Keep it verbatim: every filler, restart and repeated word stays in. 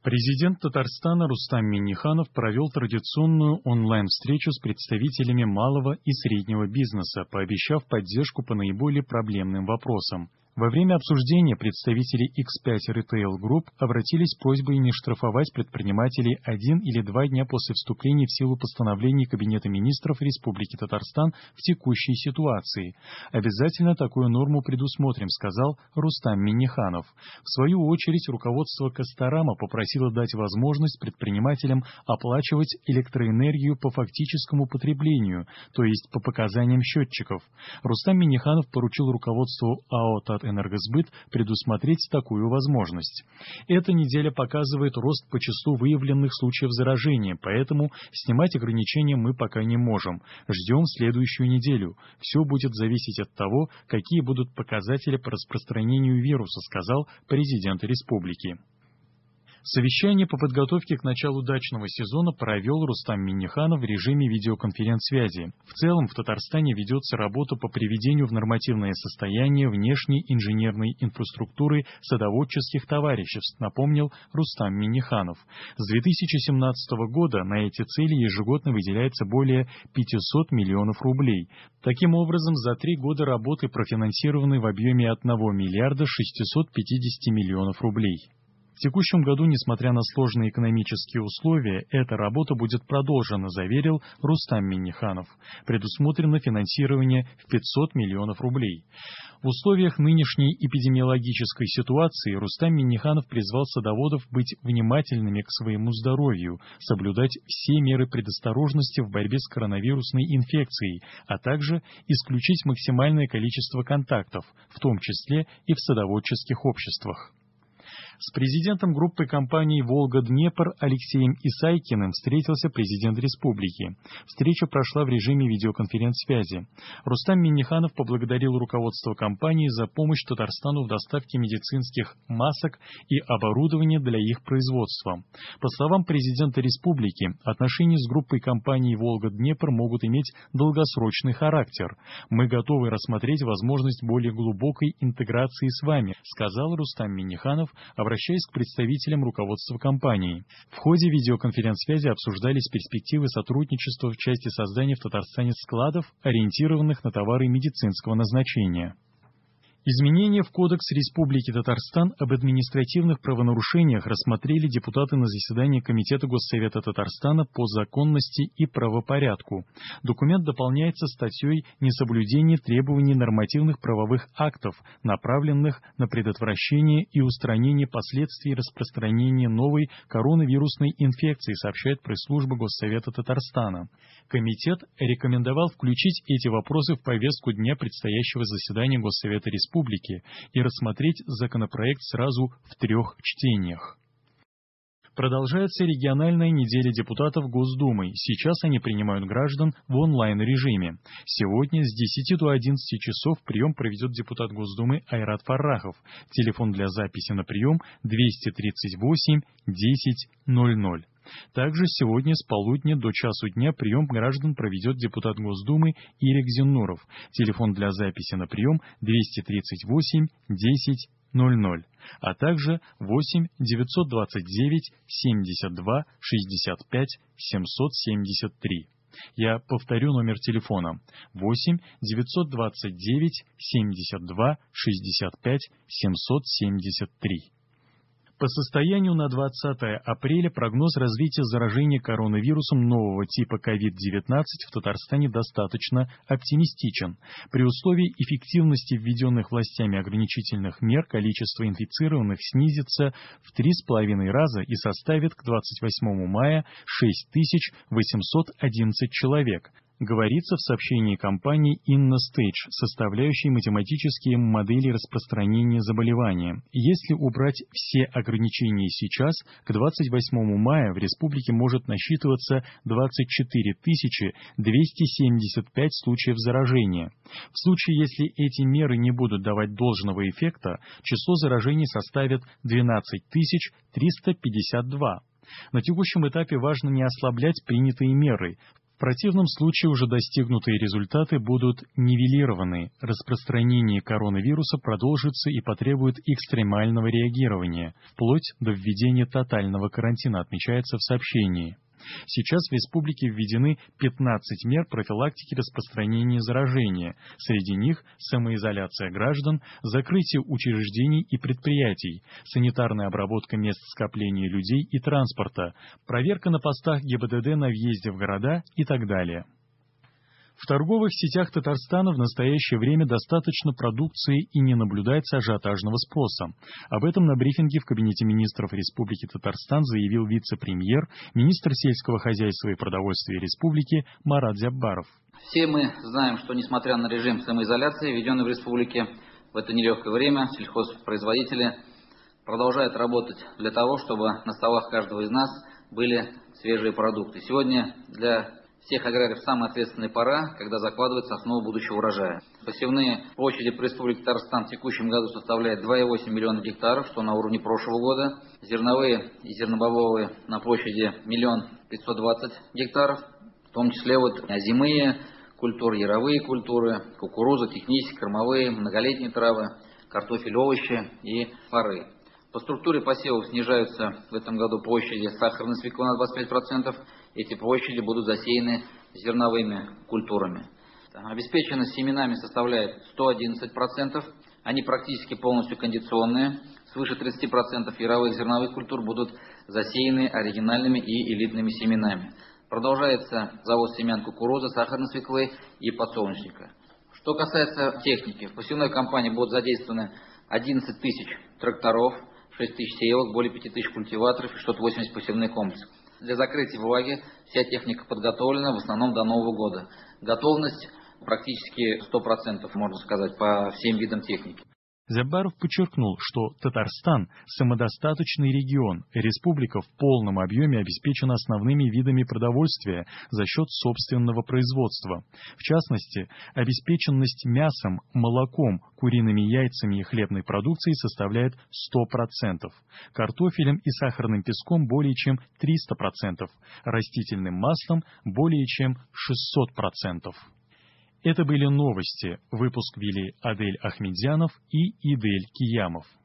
Президент Татарстана Рустам Минниханов провел традиционную онлайн-встречу с представителями малого и среднего бизнеса, пообещав поддержку по наиболее проблемным вопросам. Во время обсуждения представители икс пять Retail Group обратились с просьбой не штрафовать предпринимателей один или два дня после вступления в силу постановлений Кабинета министров Республики Татарстан в текущей ситуации. «Обязательно такую норму предусмотрим», — сказал Рустам Минниханов. В свою очередь, руководство Кастарама попросило дать возможность предпринимателям оплачивать электроэнергию по фактическому потреблению, то есть по показаниям счетчиков. Рустам Минниханов поручил руководству АО «Татэнергосбыт» предусмотреть такую возможность. Эта неделя показывает рост по числу выявленных случаев заражения, поэтому снимать ограничения мы пока не можем. Ждем следующую неделю. Все будет зависеть от того, какие будут показатели по распространению вируса, сказал президент республики. Совещание по подготовке к началу дачного сезона провел Рустам Минниханов в режиме видеоконференц-связи. В целом в Татарстане ведется работа по приведению в нормативное состояние внешней инженерной инфраструктуры садоводческих товариществ, напомнил Рустам Минниханов. С две тысячи семнадцатого года на эти цели ежегодно выделяется более пятисот миллионов рублей. Таким образом, за три года работы профинансированы в объеме одного миллиарда шестисот пятидесяти миллионов рублей. В текущем году, несмотря на сложные экономические условия, эта работа будет продолжена, заверил Рустам Минниханов. Предусмотрено финансирование в пятьсот миллионов рублей. В условиях нынешней эпидемиологической ситуации Рустам Минниханов призвал садоводов быть внимательными к своему здоровью, соблюдать все меры предосторожности в борьбе с коронавирусной инфекцией, а также исключить максимальное количество контактов, в том числе и в садоводческих обществах. С президентом группы компаний «Волга-Днепр» Алексеем Исайкиным встретился президент республики. Встреча прошла в режиме видеоконференц-связи. Рустам Минниханов поблагодарил руководство компании за помощь Татарстану в доставке медицинских масок и оборудования для их производства. По словам президента республики, отношения с группой компаний «Волга-Днепр» могут иметь долгосрочный характер. «Мы готовы рассмотреть возможность более глубокой интеграции с вами», сказал Рустам Минниханов, обращаясь к представителям руководства компании. В ходе видеоконференц-связи обсуждались перспективы сотрудничества в части создания в Татарстане складов, ориентированных на товары медицинского назначения. Изменения в Кодекс Республики Татарстан об административных правонарушениях рассмотрели депутаты на заседании Комитета Госсовета Татарстана по законности и правопорядку. Документ дополняется статьей «Несоблюдение требований нормативных правовых актов, направленных на предотвращение и устранение последствий распространения новой коронавирусной инфекции», сообщает пресс-служба Госсовета Татарстана. Комитет рекомендовал включить эти вопросы в повестку дня предстоящего заседания Госсовета Республики и рассмотреть законопроект сразу в трех чтениях. Продолжается региональная неделя депутатов Госдумы. Сейчас они принимают граждан в онлайн-режиме. Сегодня с десяти до одиннадцати часов прием проведет депутат Госдумы Айрат Фаррахов. Телефон для записи на прием двести тридцать восемь десять ноль ноль. Также сегодня с полудня до часу дня прием граждан проведет депутат Госдумы Ирик Зиннуров. Телефон для записи на прием двести тридцать восемь десять ноль ноль, а также восемь девятьсот двадцать девять семьдесят два шестьдесят пять семьсот семьдесят три. Я повторю номер телефона восемь девятьсот двадцать девять семьдесят два шестьдесят пять семьсот семьдесят три. По состоянию на двадцатое апреля прогноз развития заражения коронавирусом нового типа ковид девятнадцать в Татарстане достаточно оптимистичен. При условии эффективности введенных властями ограничительных мер количество инфицированных снизится в три с половиной раза и составит к двадцать восьмому мая шесть тысяч восемьсот одиннадцать человек. Говорится в сообщении компании InnoStage, составляющей математические модели распространения заболевания. Если убрать все ограничения сейчас, к двадцать восьмому мая в республике может насчитываться двадцать четыре тысячи двести семьдесят пять случаев заражения. В случае, если эти меры не будут давать должного эффекта, число заражений составит двенадцать тысяч триста пятьдесят два. На текущем этапе важно не ослаблять принятые меры. В противном случае уже достигнутые результаты будут нивелированы, распространение коронавируса продолжится и потребует экстремального реагирования, вплоть до введения тотального карантина, отмечается в сообщении. Сейчас в республике введены пятнадцать мер профилактики распространения заражения. Среди них самоизоляция граждан, закрытие учреждений и предприятий, санитарная обработка мест скопления людей и транспорта, проверка на постах ГИБДД на въезде в города и так далее. В торговых сетях Татарстана в настоящее время достаточно продукции и не наблюдается ажиотажного спроса. Об этом на брифинге в Кабинете министров Республики Татарстан заявил вице-премьер, министр сельского хозяйства и продовольствия Республики Марат Зяббаров. Все мы знаем, что несмотря на режим самоизоляции, введенный в республике в это нелегкое время, сельхозпроизводители продолжают работать для того, чтобы на столах каждого из нас были свежие продукты. Сегодня для всех аграриев самая ответственная пора, когда закладывается основа будущего урожая. Посевные площади по республике Татарстан в текущем году составляют два и восемь миллиона гектаров, что на уровне прошлого года. Зерновые и зернобобовые на площади миллион пятьсот двадцать гектаров, в том числе вот озимые культуры, яровые культуры, кукуруза, технические, кормовые, многолетние травы, картофель, овощи и форы. По структуре посевов снижаются в этом году площади сахарной свеклы на двадцать пять процентов. Эти площади будут засеяны зерновыми культурами. Обеспеченность семенами составляет сто одиннадцать процентов. Они практически полностью кондиционные. Свыше тридцати процентов яровых зерновых культур будут засеяны оригинальными и элитными семенами. Продолжается завоз семян кукурузы, сахарной свеклы и подсолнечника. Что касается техники, в посевной кампании будут задействованы одиннадцать тысяч тракторов, шесть тысяч сеялок, более пяти тысяч культиваторов и шестьсот восемьдесят посевных комплексов. Для закрытия влаги вся техника подготовлена в основном до Нового года. Готовность практически сто процентов, можно сказать, по всем видам техники. Зяббаров подчеркнул, что Татарстан – самодостаточный регион, республика в полном объеме обеспечена основными видами продовольствия за счет собственного производства. В частности, обеспеченность мясом, молоком, куриными яйцами и хлебной продукцией составляет сто процентов, картофелем и сахарным песком более чем триста процентов, растительным маслом более чем шестьсот процентов. Это были новости. Выпуск вели Адель Ахмедзянов и Идель Киямов.